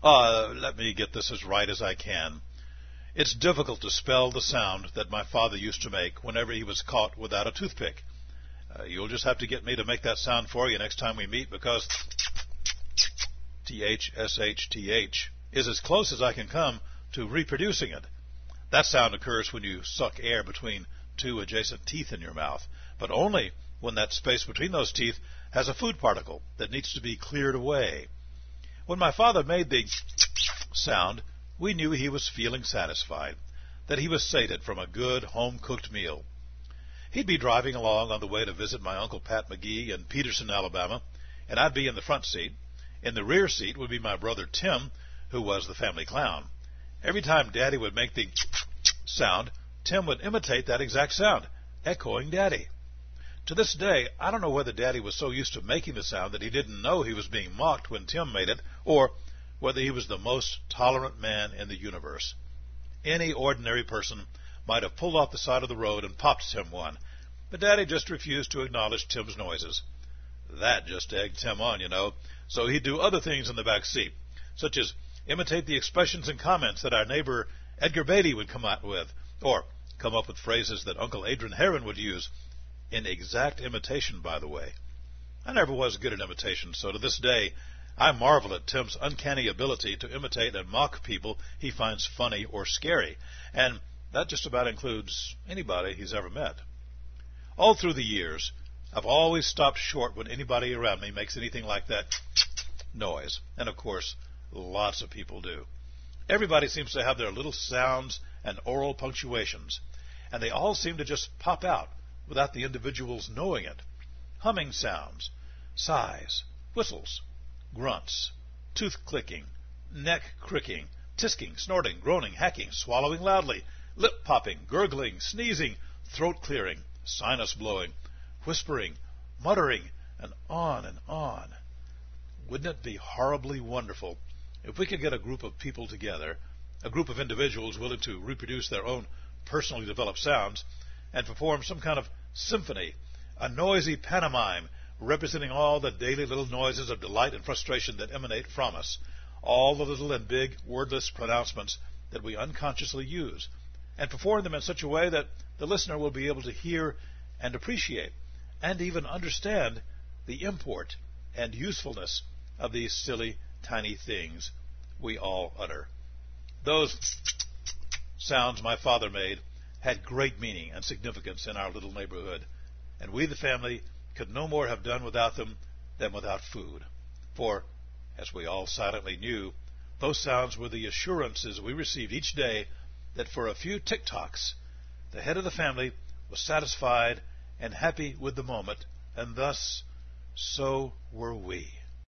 Let me get this as right as I can. It's difficult to spell the sound that my father used to make whenever he was caught without a toothpick. You'll just have to get me to make that sound for you next time we meet, because THSHTH is as close as I can come to reproducing it. That sound occurs when you suck air between two adjacent teeth in your mouth, but only when that space between those teeth has a food particle that needs to be cleared away. When my father made the sound, we knew he was feeling satisfied, that he was sated from a good home-cooked meal. He'd be driving along on the way to visit my Uncle Pat McGee in Peterson, Alabama, and I'd be in the front seat. In the rear seat would be my brother Tim, who was the family clown. Every time Daddy would make the sound, Tim would imitate that exact sound, echoing Daddy. To this day, I don't know whether Daddy was so used to making the sound that he didn't know he was being mocked when Tim made it, or whether he was the most tolerant man in the universe. Any ordinary person might have pulled off the side of the road and popped Tim one, but Daddy just refused to acknowledge Tim's noises. That just egged Tim on, so he'd do other things in the back seat, such as imitate the expressions and comments that our neighbor Edgar Beatty would come out with, or come up with phrases that Uncle Adrian Heron would use, in exact imitation, by the way. I never was good at imitation, so to this day, I marvel at Tim's uncanny ability to imitate and mock people he finds funny or scary, and that just about includes anybody he's ever met. All through the years, I've always stopped short when anybody around me makes anything like that noise, and of course, lots of people do. Everybody seems to have their little sounds and oral punctuations, and they all seem to just pop out without the individuals knowing it. Humming sounds, sighs, whistles, grunts, tooth clicking, neck cricking, tisking, snorting, groaning, hacking, swallowing loudly, lip popping, gurgling, sneezing, throat clearing, sinus blowing, whispering, muttering, and on and on. Wouldn't it be horribly wonderful if we could get a group of people together, a group of individuals willing to reproduce their own personally developed sounds, and perform some kind of symphony, a noisy pantomime representing all the daily little noises of delight and frustration that emanate from us, all the little and big wordless pronouncements that we unconsciously use, and perform them in such a way that the listener will be able to hear and appreciate and even understand the import and usefulness of these silly, tiny things we all utter. Those sounds my father made had great meaning and significance in our little neighborhood, and we, the family, could no more have done without them than without food. For, as we all silently knew, those sounds were the assurances we received each day that for a few tick-tocks, the head of the family was satisfied and happy with the moment, and thus, so were we.